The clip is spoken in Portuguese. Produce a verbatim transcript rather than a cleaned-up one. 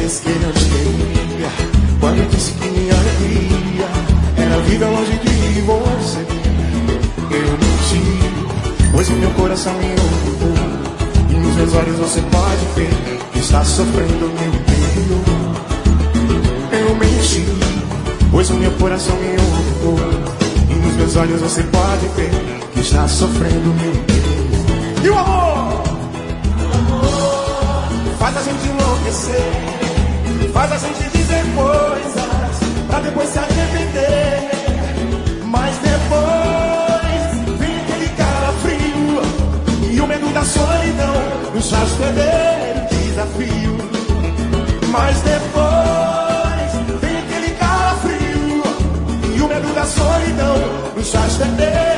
disse que não te queria, quando disse que minha alegria era viver longe de você. Eu menti, pois o meu coração me ouviu, e nos meus olhos você pode ver que está sofrendo meu interior. Eu menti, pois o meu coração me ouviu, e nos meus olhos você pode ver que está sofrendo meu interior. E o amor? O amor faz a gente enlouquecer, faz a gente dizer coisas pra depois se arrepender. Mas depois vem aquele calafrio e o medo da solidão nos faz perder o desafio. Mas depois vem aquele calafrio e o medo da solidão nos faz perder